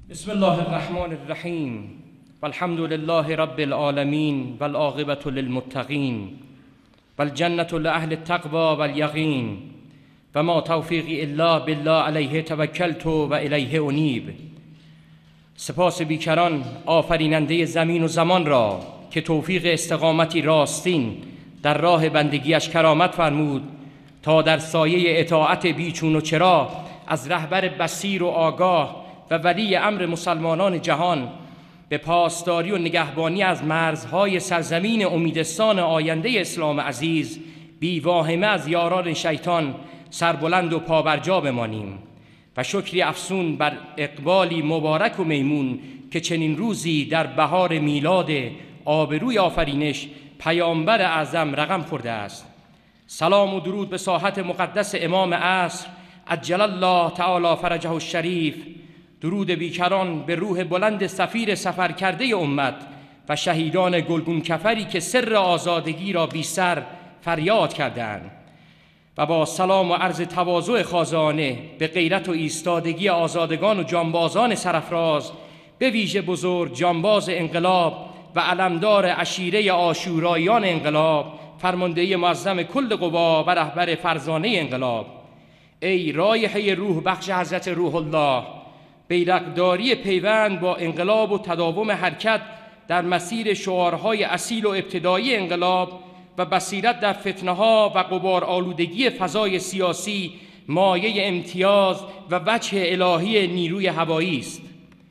بسم الله الرحمن الرحیم والحمد لله رب العالمین والعاقبة للمتقین والجنة لأهل التقوى والیقین و ما توفیقی الا بالله علیه توکلت و الیه انیب. سپاس بیکران آفریننده زمین و زمان را که توفیق استقامتی راستین در راه بندگیش کرامت فرمود تا در سایه اطاعت بیچون و چرا از رهبر بصیر و آگاه و ولی امر مسلمانان جهان به پاسداری و نگهبانی از مرزهای سرزمین امیدستان آینده اسلام عزیز بی واهمه از یاران شیطان سربلند و پابرجا بمانیم و شکری افزون بر اقبالی مبارک و میمون که چنین روزی در بهار میلاد آبروی آفرینش پیامبر اعظم رقم خورده است. سلام و درود به ساحت مقدس امام عصر عجل الله تعالی فرجه الشریف. درود بیکران به روح بلند سفیر سفر کرده امت و شهیدان گلگون کفری که سر آزادگی را بی سر فریاد کردند و با سلام و عرض تواضع خازانه به غیرت و ایستادگی آزادگان و جانبازان سرافراز، به ویژه بزرگ جانباز انقلاب و علمدار عشیره عاشوراییان انقلاب، فرمانده معظم کل قوا و رهبر فرزانه انقلاب. ای رایحه روح بخش حضرت روح الله، بیرقداری پیوند با انقلاب و تداوم حرکت در مسیر شعارهای اصیل و ابتدایی انقلاب و بصیرت در فتنه‌ها و غبار آلودگی فضای سیاسی مایه امتیاز و وجه الهی نیروی هوایی است.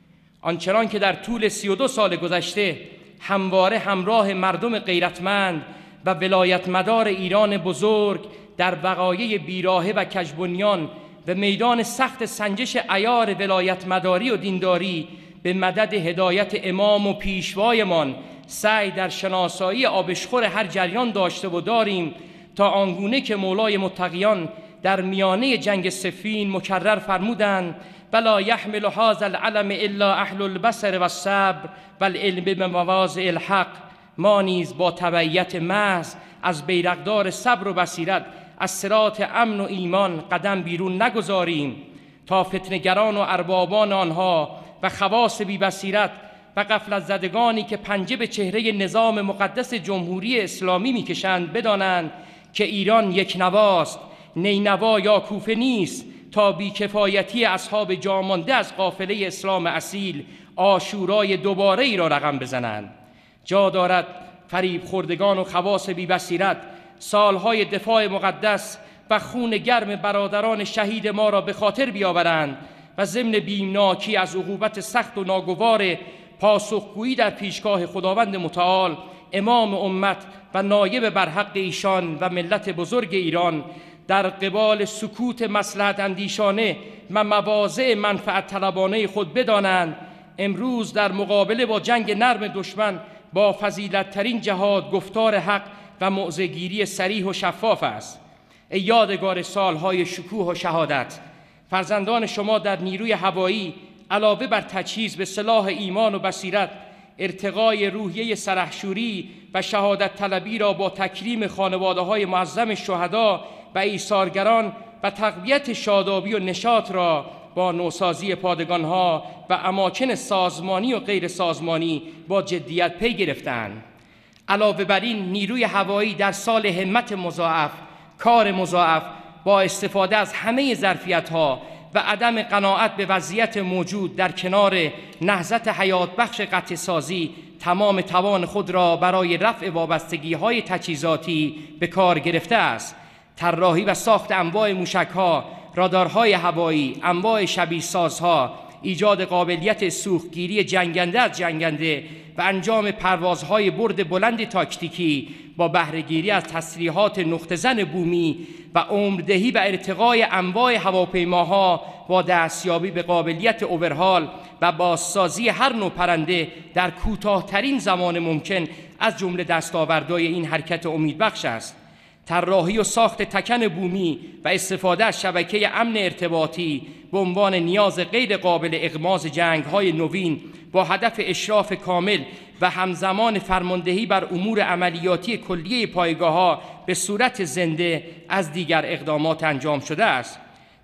آنچنان که در طول 32 سال گذشته همواره همراه مردم غیرتمند و ولایت مدار ایران بزرگ در وقایع بیراهه و کجبنیان و میدان سخت سنجش عیار ولایت مداری و دینداری به مدد هدایت امام و پیشوایمان سعی در شناسایی آبشخور هر جریان داشته و داریم تا آنگونه که مولای متقیان در میانه جنگ صفین مکرر فرمودند ولا یحمل هذا العلم الا اهل البصر و الصبر والعلم بمواضع الحق، ما نیز با تبعیت محض از بیرقدار صبر و بصیرت از صراط امن و ایمان قدم بیرون نگذاریم تا فتنه‌گران و اربابان آنها و خواص بی بصیرت و غفلت زدگانی که پنجه به چهره نظام مقدس جمهوری اسلامی میکشند بدانند که ایران یک نواست، نینوا یا کوفه نیست تا بیکفایتی اصحاب جامانده از قافله اسلام اصیل عاشورای دوباره ای را رقم بزنند. جا دارد فریب خوردگان و خواص بی بصیرت سالهای دفاع مقدس و خون گرم برادران شهید ما را به خاطر بیاورند و ضمن بیمناکی از عقوبت سخت و ناگوار پاسخگویی در پیشگاه خداوند متعال امام امت و نایب برحق ایشان و ملت بزرگ ایران در قبال سکوت مصلحت اندیشانه و مواضع منفعت طلبانه خود بدانند امروز در مقابله با جنگ نرم دشمن با فضیلت ترین جهاد گفتار حق و موضع‌گیری صریح و شفاف است. ای یادگار سالهای شکوه و شهادت، فرزندان شما در نیروی هوایی علاوه بر تجهیز به سلاح ایمان و بصیرت، ارتقای روحیه سرحشوری و شهادت طلبی را با تکریم خانواده‌های معظم شهدا و ایثارگران و تقویت شادابی و نشاط را با نوسازی پادگان‌ها و اماکن سازمانی و غیر سازمانی با جدیت پی گرفتند. علاوه بر این نیروی هوایی در سال همت مضاعف، کار مضاعف با استفاده از همه ظرفیت‌ها و عدم قناعت به وضعیت موجود در کنار نهضت حیات بخش قطع سازی تمام توان خود را برای رفع وابستگی‌های تجهیزاتی به کار گرفته است. طراحی و ساخت انواع موشک‌ها، رادارهای هوایی، انواع شبیه‌سازها، ایجاد قابلیت سوختگیری جنگنده از جنگنده و انجام پروازهای برد بلند تاکتیکی با بهره‌گیری از تسلیحات نقطه‌زن بومی و عمردهی و ارتقای انواع هواپیماها با دستیابی به قابلیت اوورهال و بازسازی هر نوع پرنده در کوتاه‌ترین زمان ممکن از جمله دستاوردهای این حرکت امیدبخش است. طراحی و ساخت تکن بومی و استفاده از شبکه امن ارتباطی به عنوان نیاز غیر قابل اغماض جنگ‌های نوین با هدف اشراف کامل و همزمان فرماندهی بر امور عملیاتی کلیه پایگاه‌ها به صورت زنده از دیگر اقدامات انجام شده است.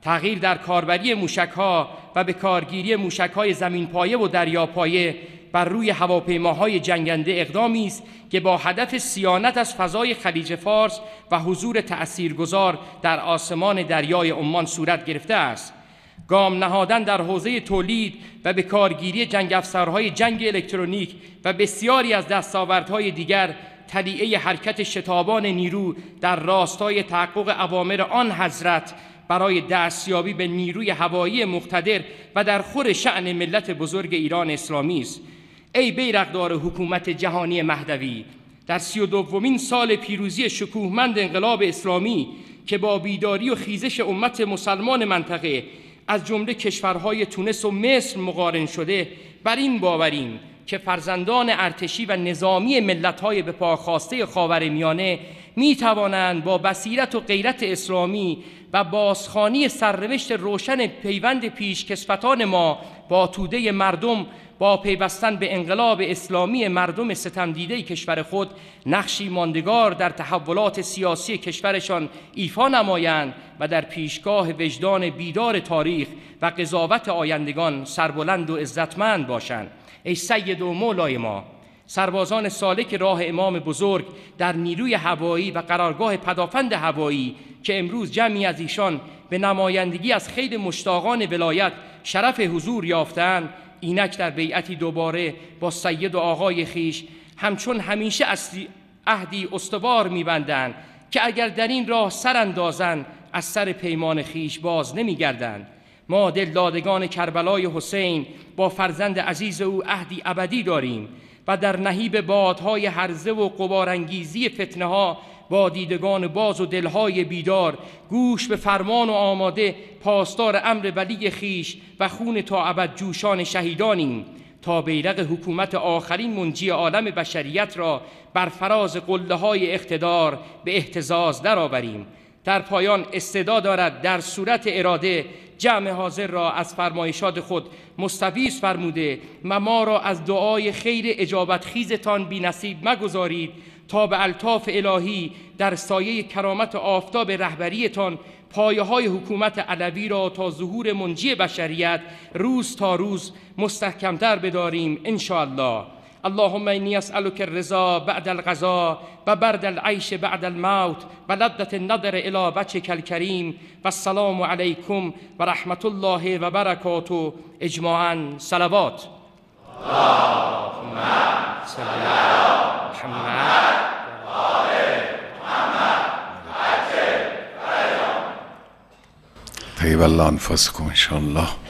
تغییر در کاربری موشک‌ها و به کارگیری موشک‌های زمین‌پایه و دریاپایه بر روی هواپیماهای جنگنده اقدامی است که با هدف صیانت از فضای خلیج فارس و حضور تأثیرگذار در آسمان دریای عمان صورت گرفته است. گام نهادن در حوزه تولید و به کارگیری جنگ افزارهای جنگ الکترونیک و بسیاری از دستاوردهای دیگر طلیعه حرکت شتابان نیرو در راستای تحقق اوامر آن حضرت برای دستیابی به نیروی هوایی مقتدر و در خور شأن ملت بزرگ ایران اسلامی است. ای بیرقدار حکومت جهانی مهدوی، در 32مین سال پیروزی شکوهمند انقلاب اسلامی که با بیداری و خیزش امت مسلمان منطقه از جمله کشورهای تونس و مصر مقارن شده، بر این باوریم که فرزندان ارتشی و نظامی ملت‌های به پا خواسته خاورمیانه می‌توانند با بصیرت و غیرت اسلامی و بازخوانی سرنوشت روشن پیوند پیشکسوتان ما با توده مردم با پیوستن به انقلاب اسلامی مردم ستمدیده کشور خود نقشی ماندگار در تحولات سیاسی کشورشان ایفا نمایند و در پیشگاه وجدان بیدار تاریخ و قضاوت آیندگان سربلند و عزتمند باشند. ای سید و مولای ما، سربازان سالک راه امام بزرگ در نیروی هوایی و قرارگاه پدافند هوایی که امروز جمعی از ایشان به نمایندگی از خیل مشتاقان ولایت شرف حضور یافتند، اینک در بیعتی دوباره با سید و آقای خیش همچون همیشه عهدی استوار می‌بندند که اگر در این راه سر اندازند از سر پیمان خیش باز نمی‌گردند. ما دلدادگان کربلای حسین با فرزند عزیز او عهدی ابدی داریم و در نهیب بادهای هرزه و غبارانگیزی فتنه‌ها با دیدگان باز و دلهای بیدار گوش به فرمان و آماده پاسدار امر ولی خیش و خون تا ابد جوشان شهیدانیم تا بیرق حکومت آخرین منجی عالم بشریت را بر فراز قله‌های اقتدار به اهتزاز درآوریم. در پایان استعداد دارد در صورت اراده جمع حاضر را از فرمایشات خود مستفیض فرموده و ما را از دعای خیر اجابت خیزتان بی نصیب مگذارید تا به الطاف الهی در سایه کرامت آفتاب رهبریتان پایه های حکومت علوی را تا ظهور منجی بشریت روز تا روز مستحکمتر بداریم انشاءالله. اللهم اینی اسألک الرضا بعد القضا و برد العیش بعد الموت و لذة النظر الی وجهک الکریم و السلام علیکم و رحمت الله و برکاته اجماعاً. صلوات. اللهم صل علی محمد و آل محمد. طیب الله انفسکم ان شاء الله.